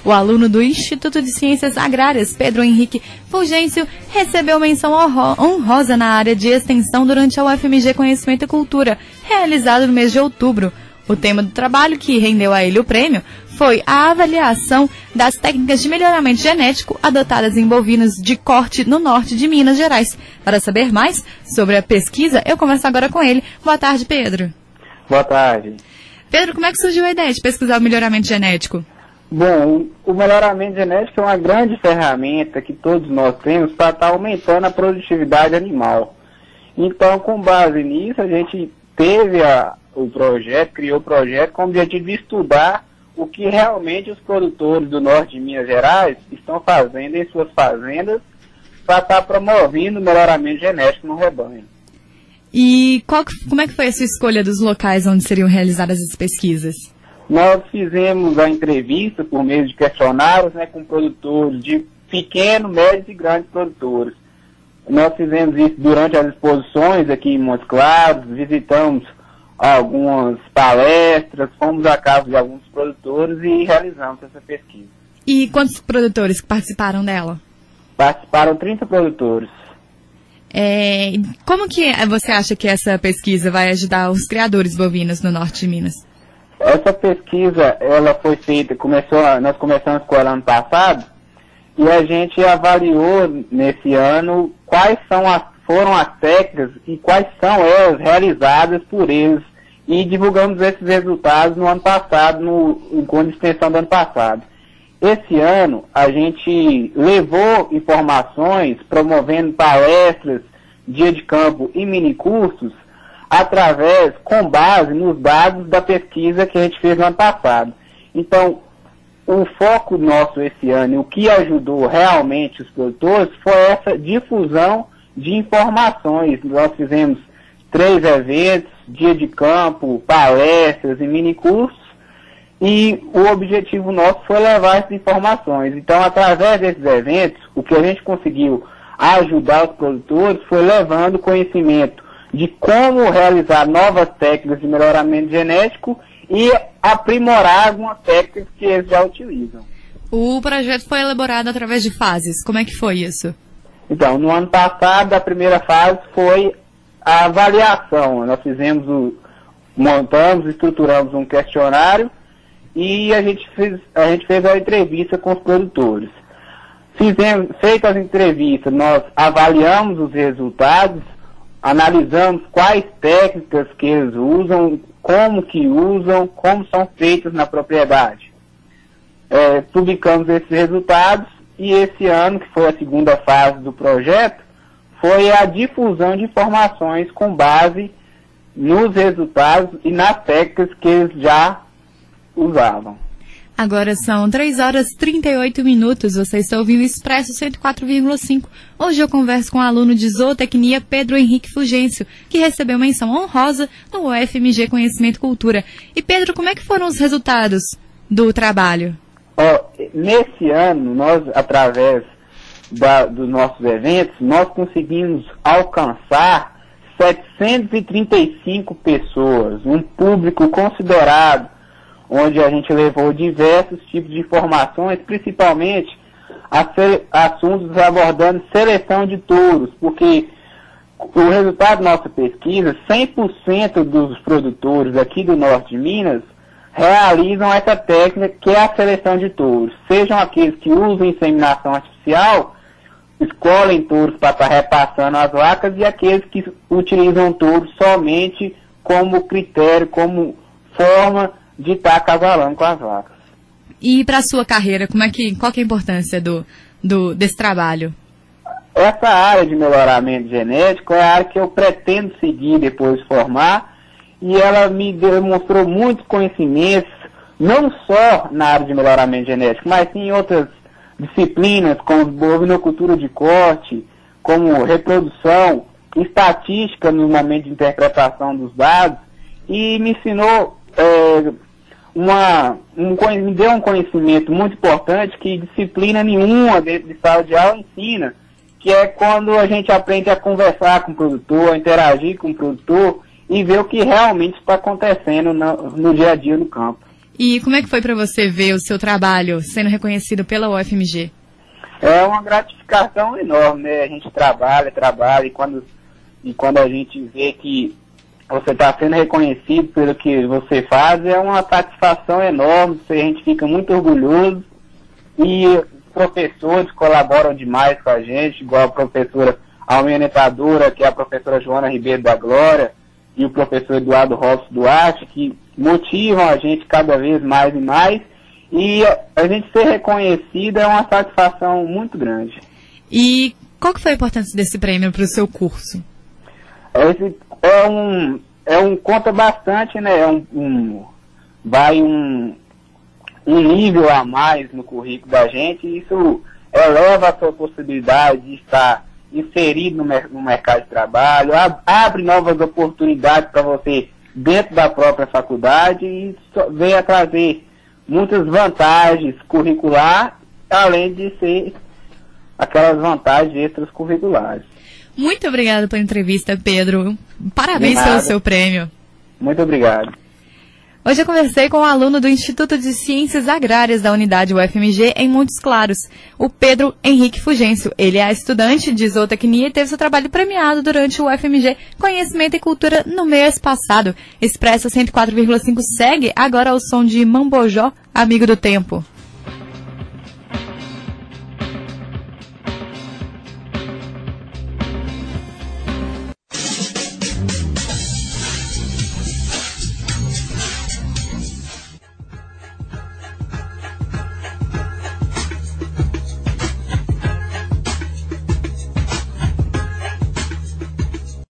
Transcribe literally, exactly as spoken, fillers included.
O aluno do Instituto de Ciências Agrárias, Pedro Henrique Fulgêncio, recebeu menção honrosa na área de extensão durante a U F M G Conhecimento e Cultura, realizado no mês de outubro. O tema do trabalho que rendeu a ele o prêmio foi a avaliação das técnicas de melhoramento genético adotadas em bovinos de corte no norte de Minas Gerais. Para saber mais sobre a pesquisa, eu converso agora com ele. Boa tarde, Pedro. Boa tarde. Pedro, como é que surgiu a ideia de pesquisar o melhoramento genético? Bom, o melhoramento genético é uma grande ferramenta que todos nós temos para estar aumentando a produtividade animal. Então, com base nisso, a gente teve a, o projeto, criou o projeto com o objetivo de estudar o que realmente os produtores do norte de Minas Gerais estão fazendo em suas fazendas para estar promovendo o melhoramento genético no rebanho. E qual, como é que foi a sua escolha dos locais onde seriam realizadas as pesquisas? Nós fizemos a entrevista por meio de questionários, né, com produtores de pequenos, médios e grandes produtores. Nós fizemos isso durante as exposições aqui em Montes Claros, visitamos algumas palestras, fomos à casa de alguns produtores e realizamos essa pesquisa. E quantos produtores participaram dela? Participaram trinta produtores. É, como que você acha que essa pesquisa vai ajudar os criadores bovinos no norte de Minas? Essa pesquisa, ela foi feita, começou, nós começamos com ela ano passado, e a gente avaliou nesse ano quais são as, foram as técnicas e quais são elas realizadas por eles, e divulgamos esses resultados no ano passado, no encontro de extensão do ano passado. Esse ano, a gente levou informações, promovendo palestras, dia de campo e minicursos, através, com base nos dados da pesquisa que a gente fez no ano passado. Então, o foco nosso esse ano, e o que ajudou realmente os produtores, foi essa difusão de informações. Nós fizemos três eventos, dia de campo, palestras e minicursos, e o objetivo nosso foi levar essas informações. Então, através desses eventos, o que a gente conseguiu ajudar os produtores foi levando conhecimento de como realizar novas técnicas de melhoramento genético e aprimorar algumas técnicas que eles já utilizam. O projeto foi elaborado através de fases. Como é que foi isso? Então, no ano passado, a primeira fase foi a avaliação. Nós fizemos o, montamos, estruturamos um questionário e a gente fez a, gente fez a entrevista com os produtores. Fizemos, feitas as entrevistas, nós avaliamos os resultados, analisamos quais técnicas que eles usam, como que usam, como são feitas na propriedade. É, publicamos esses resultados e esse ano, que foi a segunda fase do projeto, foi a difusão de informações com base nos resultados e nas técnicas que eles já usavam. Agora são três horas e trinta e oito minutos, você está ouvindo o Expresso cento e quatro vírgula cinco. Hoje eu converso com o aluno de zootecnia Pedro Henrique Fulgêncio, que recebeu menção honrosa no U F M G Conhecimento e Cultura. E Pedro, como é que foram os resultados do trabalho? Oh, nesse ano, nós, através da, dos nossos eventos, nós conseguimos alcançar setecentas e trinta e cinco pessoas, um público considerado, onde a gente levou diversos tipos de informações, principalmente assuntos abordando seleção de touros, porque o resultado da nossa pesquisa, cem por cento dos produtores aqui do norte de Minas realizam essa técnica que é a seleção de touros, sejam aqueles que usam inseminação artificial, escolhem touros para estar repassando as vacas, e aqueles que utilizam touros somente como critério, como forma de estar acasalando com as vacas. E para a sua carreira, como é que, qual que é a importância do, do, desse trabalho? Essa área de melhoramento genético é a área que eu pretendo seguir depois de formar, e ela me demonstrou muitos conhecimentos, não só na área de melhoramento genético, mas sim em outras disciplinas, como bovinocultura de corte, como reprodução, estatística no momento de interpretação dos dados, e me ensinou é, uma, um, me deu um conhecimento muito importante que disciplina nenhuma dentro de sala de aula ensina, que é quando a gente aprende a conversar com o produtor, a interagir com o produtor e ver o que realmente está acontecendo no, no dia a dia no campo. E como é que foi para você ver o seu trabalho sendo reconhecido pela U F M G? É uma gratificação enorme, né? A gente trabalha, trabalha, e quando, e quando a gente vê que você está sendo reconhecido pelo que você faz, é uma satisfação enorme, a gente fica muito orgulhoso, e os professores colaboram demais com a gente, igual a professora, a orientadora, que é a professora Joana Ribeiro da Glória, e o professor Eduardo Robson Duarte, que motivam a gente cada vez mais e mais, e a gente ser reconhecido é uma satisfação muito grande. E qual que foi a importância desse prêmio para o seu curso? Esse é um, é um conta bastante, né? É um, um, vai um, um nível a mais no currículo da gente, e isso eleva a sua possibilidade de estar inserido no, mer no mercado de trabalho, ab abre novas oportunidades para você dentro da própria faculdade e vem a trazer muitas vantagens curriculares, além de ser aquelas vantagens extracurriculares. Muito obrigada pela entrevista, Pedro. Parabéns pelo seu prêmio. Muito obrigado. Hoje eu conversei com um aluno do Instituto de Ciências Agrárias da unidade U F M G em Montes Claros, o Pedro Henrique Fulgêncio. Ele é estudante de zootecnia e teve seu trabalho premiado durante o U F M G Conhecimento e Cultura no mês passado. Expresso cento e quatro vírgula cinco segue agora ao som de Mambojó, Amigo do Tempo.